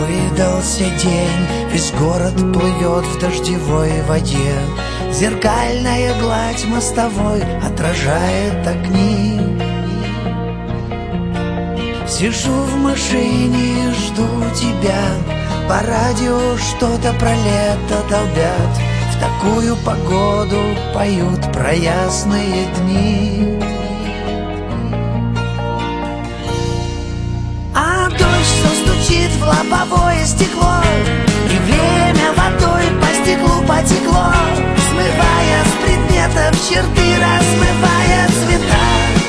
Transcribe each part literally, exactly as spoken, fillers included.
выдался день, весь город плывет в дождевой воде. Зеркальная гладь мостовой отражает огни. Сижу в машине и жду тебя. По радио что-то про лето долбят. В такую погоду поют про ясные дни. А дождь все стучит в лобовое стекло, и время водой по стеклу потекло, смывая с предметов черты, размывая цвета.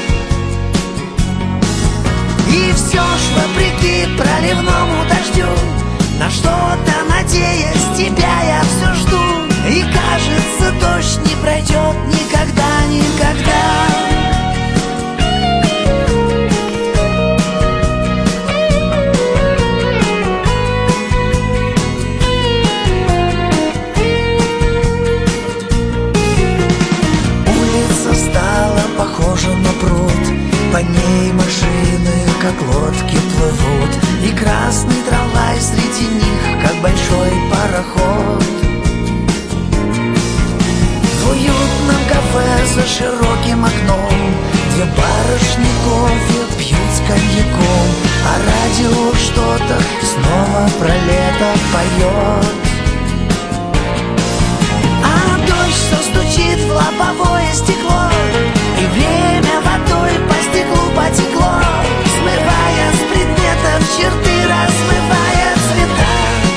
И все ж вопреки проливному дождю, на что-то надеясь, тебя я все жду. И кажется, дождь не пройдет никогда, никогда. Улица стала похожа на пруд, по ней машины, как лодки, плывут. И красный трамвай среди них, как большой пароход. В уютном кафе за широким окном две барышни кофе пьют с коньяком, а радио что-то снова про лето поет. А дождь все стучит в лобовое стекло, и время водой по стеклу потекло, смывая с предметов черты, размывая цвета.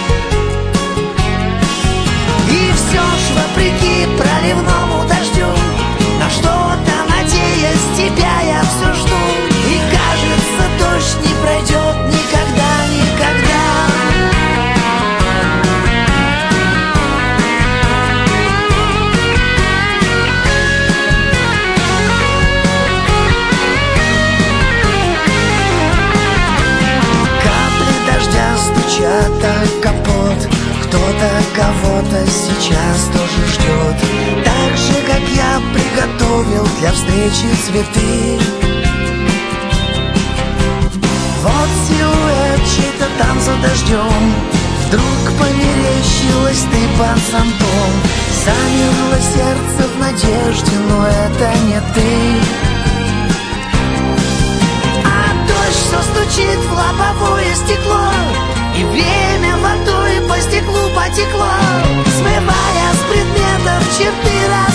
И все ж вопреки проливному дождю, на что-то надеясь, тебя я все жду. И кажется, дождь не пройдет никогда, никогда. Стучат капот, кто-то кого-то сейчас тоже ждет. Так же, как я приготовил для встречи цветы. Вот силуэт чей-то там за дождем, вдруг померещилась ты под зонтом. Замерло сердце в надежде, но это не ты. А дождь все стучит в лобовое стекло, и время водой по стеклу потекло, смывая с предметов черты.